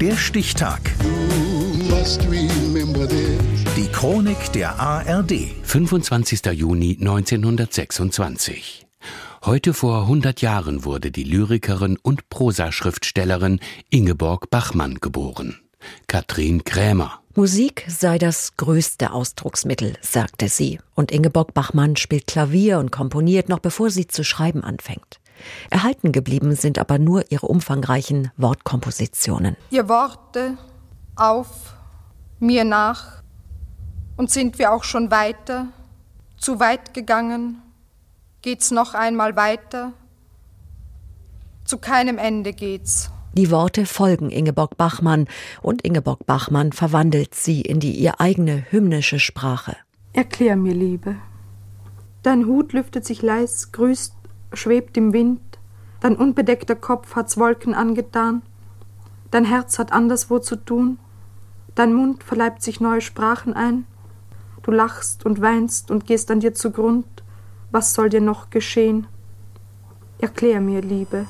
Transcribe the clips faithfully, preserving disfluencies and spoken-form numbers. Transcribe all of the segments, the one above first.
Der Stichtag. Die Chronik der A R D. fünfundzwanzigster Juni neunzehnhundertsechsundzwanzig. Heute vor hundert Jahren wurde die Lyrikerin und Prosaschriftstellerin Ingeborg Bachmann geboren. Katrin Krämer. Musik sei das größte Ausdrucksmittel, sagte sie. Und Ingeborg Bachmann spielt Klavier und komponiert, noch bevor sie zu schreiben anfängt. Erhalten geblieben sind aber nur ihre umfangreichen Wortkompositionen. Ihr Worte auf, mir nach, und sind wir auch schon weiter, zu weit gegangen, geht's noch einmal weiter, zu keinem Ende geht's. Die Worte folgen Ingeborg Bachmann und Ingeborg Bachmann verwandelt sie in die ihr eigene hymnische Sprache. Erklär mir, Liebe. Dein Hut lüftet sich leis, grüßt, schwebt im Wind, dein unbedeckter Kopf hat's Wolken angetan, dein Herz hat anderswo zu tun, dein Mund verleibt sich neue Sprachen ein, du lachst und weinst und gehst an dir zugrund, was soll dir noch geschehen? Erklär mir, Liebe.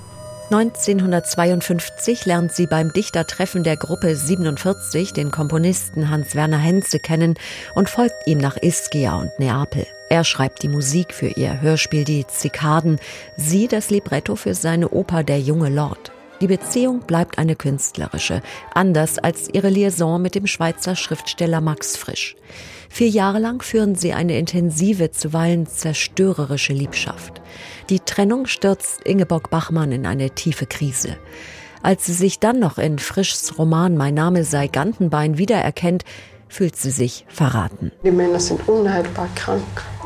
neunzehnhundertzweiundfünfzig lernt sie beim Dichtertreffen der Gruppe siebenundvierzig den Komponisten Hans-Werner Henze kennen und folgt ihm nach Ischia und Neapel. Er schreibt die Musik für ihr Hörspiel Die Zikaden, sie das Libretto für seine Oper Der junge Lord. Die Beziehung bleibt eine künstlerische, anders als ihre Liaison mit dem Schweizer Schriftsteller Max Frisch. Vier Jahre lang führen sie eine intensive, zuweilen zerstörerische Liebschaft. Die Trennung stürzt Ingeborg Bachmann in eine tiefe Krise. Als sie sich dann noch in Frischs Roman Mein Name sei Gantenbein wiedererkennt, fühlt sie sich verraten. Die Männer sind unheilbar krank.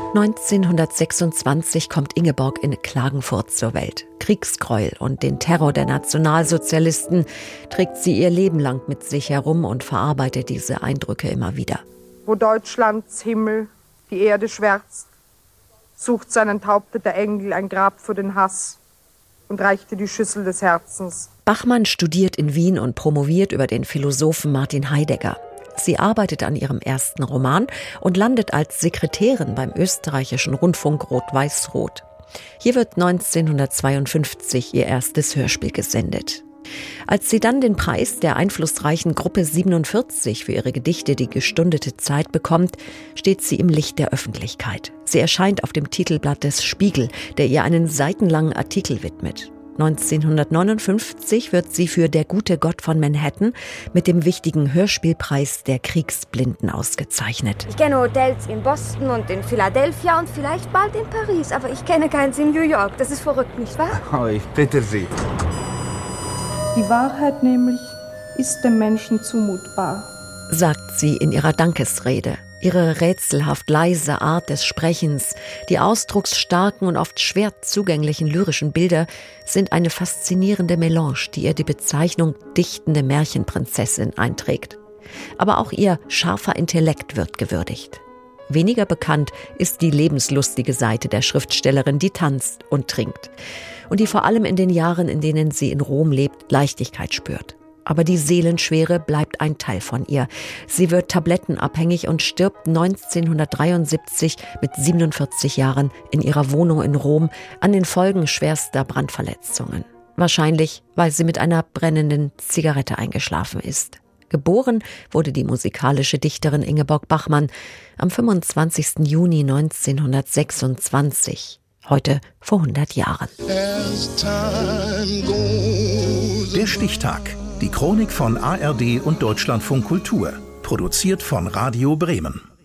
neunzehnhundertsechsundzwanzig kommt Ingeborg in Klagenfurt zur Welt. Kriegsgräuel und den Terror der Nationalsozialisten trägt sie ihr Leben lang mit sich herum und verarbeitet diese Eindrücke immer wieder. Wo Deutschlands Himmel die Erde schwärzt, sucht sein enthaupteter Engel ein Grab für den Hass und reichte die Schüssel des Herzens. Bachmann studiert in Wien und promoviert über den Philosophen Martin Heidegger. Sie arbeitet an ihrem ersten Roman und landet als Sekretärin beim österreichischen Rundfunk Rot-Weiß-Rot. Hier wird neunzehnhundertzweiundfünfzig ihr erstes Hörspiel gesendet. Als sie dann den Preis der einflussreichen Gruppe siebenundvierzig für ihre Gedichte Die gestundete Zeit bekommt, steht sie im Licht der Öffentlichkeit. Sie erscheint auf dem Titelblatt des Spiegel, der ihr einen seitenlangen Artikel widmet. neunzehnhundertneunundfünfzig wird sie für Der gute Gott von Manhattan mit dem wichtigen Hörspielpreis der Kriegsblinden ausgezeichnet. Ich kenne Hotels in Boston und in Philadelphia und vielleicht bald in Paris, aber ich kenne keins in New York. Das ist verrückt, nicht wahr? Oh, ich bitte Sie. Die Wahrheit nämlich ist dem Menschen zumutbar, sagt sie in ihrer Dankesrede. Ihre rätselhaft leise Art des Sprechens, die ausdrucksstarken und oft schwer zugänglichen lyrischen Bilder sind eine faszinierende Melange, die ihr die Bezeichnung dichtende Märchenprinzessin einträgt. Aber auch ihr scharfer Intellekt wird gewürdigt. Weniger bekannt ist die lebenslustige Seite der Schriftstellerin, die tanzt und trinkt und die vor allem in den Jahren, in denen sie in Rom lebt, Leichtigkeit spürt. Aber die Seelenschwere bleibt ein Teil von ihr. Sie wird tablettenabhängig und stirbt neunzehnhundertdreiundsiebzig mit siebenundvierzig Jahren in ihrer Wohnung in Rom an den Folgen schwerster Brandverletzungen. Wahrscheinlich, weil sie mit einer brennenden Zigarette eingeschlafen ist. Geboren wurde die musikalische Dichterin Ingeborg Bachmann am fünfundzwanzigsten Juni neunzehnhundertsechsundzwanzig. Heute vor hundert Jahren. Der Stichtag. Die Chronik von A R D und Deutschlandfunk Kultur. Produziert von Radio Bremen.